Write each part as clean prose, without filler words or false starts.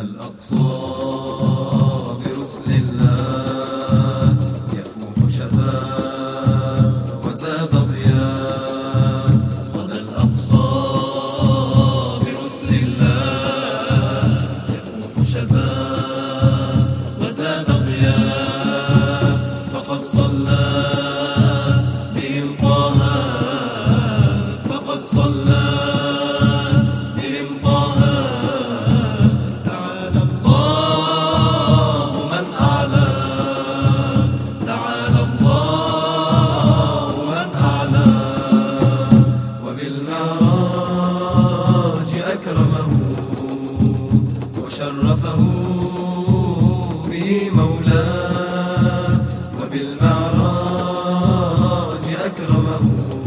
الأقصى برسل الله يفوح شذا وزاد ضياء. غدا الأقصى برسل الله يفوح شذا وزاد ضياء. فقد صلى بهم طه، فقد صلى بهم طه. تعالى الله من أعلى، تعالى الله من أعلى. وبالمعراج أكرمه وشرفه به مولاه. وبالمعراج أكرمه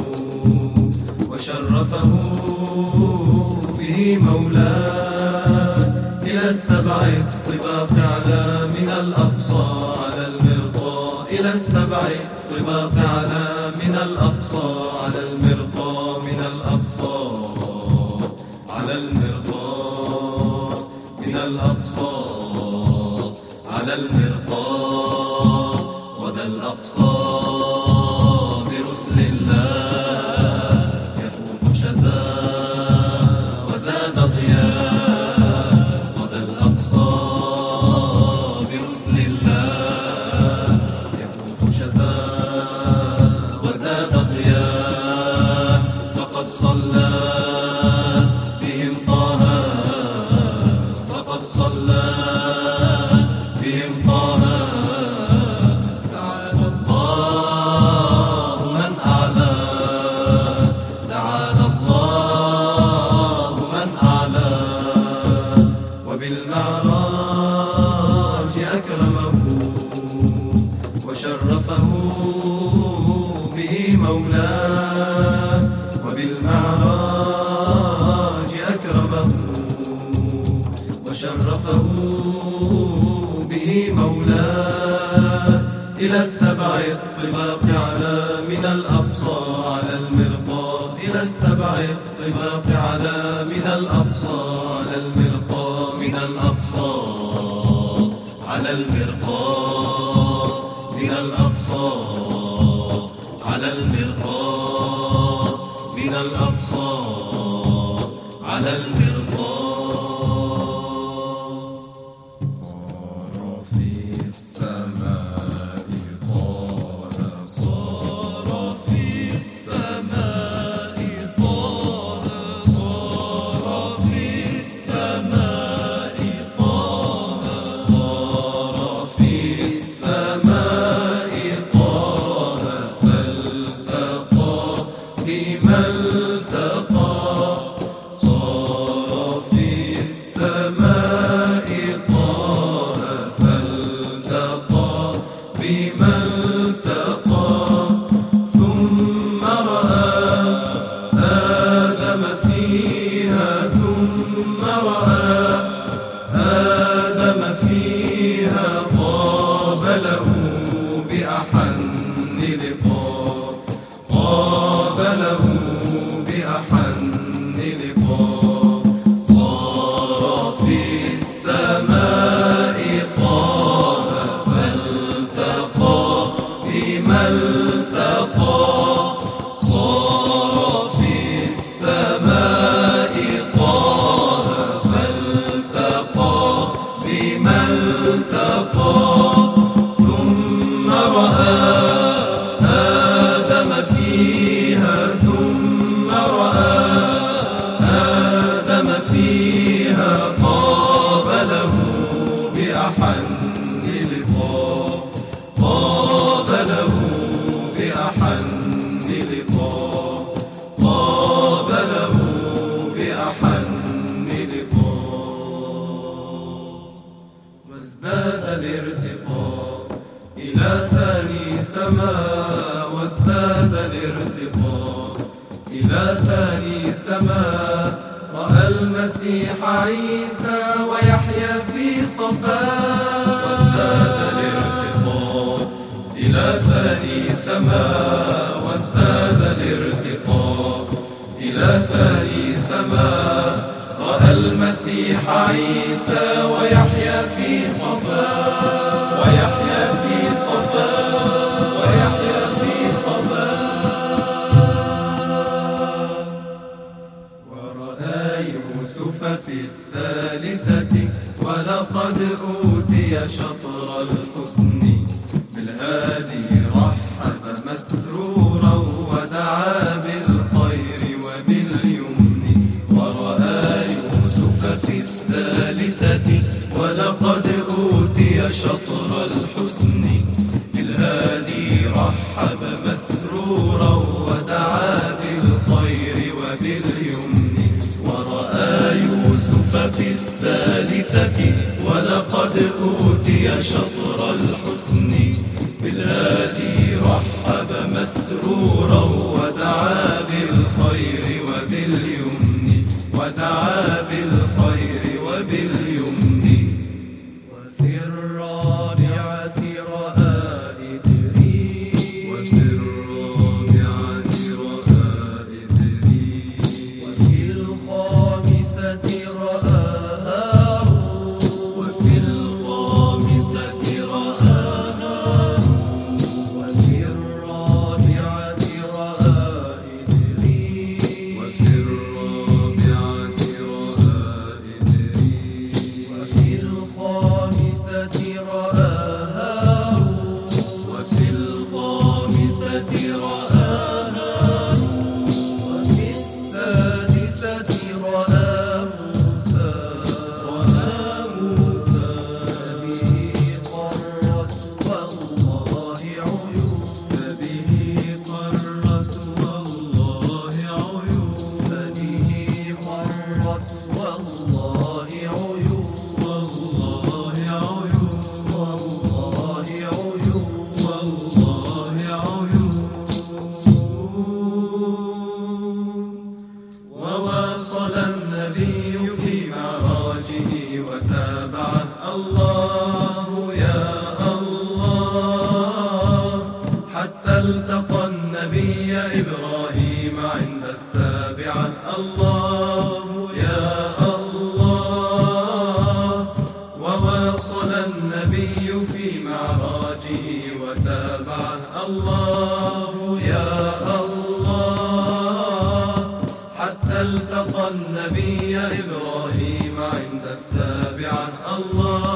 وشرفه به مولاه. إلى السبع الطباق على من الأقصى على المرقى. إلى السبع الطباق على من الأقصى على المرقى. من الأقصى على المرقى. من الأقصى على المرقى. غدا الأقصى برسل الله يفوح شذا وزاد ضياء. غدا الأقصى برسل الله يفوح شذا وزاد ضياء. فقد صلى بهم طه، فقد صلى بهم طه. تعالى الله من أعلى، تعالى الله من أعلى. وبالمعراج أكرمه وشرفه به مولاه. وبالمعراج أكرمه وشرفه به مولاه. إلى السبع الطباق على من الأقصى على المرقى. إلى السبع الطباق على من الأقصى على المرقى. من الأقصى على المرقى. من الأقصى على المرقى. من الأقصى على المرقى. صار في السماء طه، صار في السماء طه، صار في السماء طه، صار في السماء طه. فالتقى بما التقى. صار في السماء طه فالتقى بما التقى. ثم رأى آدم فيها، ثم رأى آدم فيها. طاب له بأحن لقاء، طاب له بأحن لقاء. صار في السماء طه فالتقى بما التقى. صار في السماء طه فالتقى بما التقى. ثم رأى آدم فيها، ثم رأى آدم فيها. طاب له بأحن لقاء، طاب له بأحن لقاء، طاب له بأحن لقاء. وازداد الارتقاء إلى ثاني سماء. وازداد الارتقاء إلى ثاني سماء. رأى المسيح عيسى ويحيى في صفاء. وازداد الارتقاء إلى ثاني سماء. وازداد الارتقاء إلى ثاني سماء. رأى المسيح المسيح عيسى ويحيا في صفا، ويحيا في صفا، ويحيا في صفا. ورأى يوسف في الثالثة ولقد أوتي شطر الحسن، بالهادي رحب مسرورا ودعا بالخير وباليمن. ورأى يوسف في الثالثة ولقد أوتي شطر الحسن، بالهادي رحب مسرورا ودعا بالخير وباليمن. ورأى يوسف في الثالثة ولقد أوتي شطر الحسن، بالهادي رحب مسرورا ودعا بالخير وباليمن، ودعا بالخير وباليمن. وفي الرابعة رأى إدريس، وفي الرابعة رأى إدريس. وفي الخامسة رأى هارون، وفي الخامسة رأى هارون. وفي الرابعة رأى إدريس، وفي الرابعة رأى إدريس. وفي الخامسة رأى هارون، وفي الخامسة رأى هارون. وفي السادسة رأى موسى، رأى موسى. فبه قرت والله عيون، فبه قرت والله عيون، فبه قرت والله عيون، والله عيون، والله عيون، والله عيون. وواصل النبي في معراجه وتابعه الله يا الله، حتى التقى النبي إبراهيم عند السابعة. الله يا الله. وواصل النبي في معراجه وتابعه الله يا الله، حتى التقى النبي إبراهيم عند السابعة. الله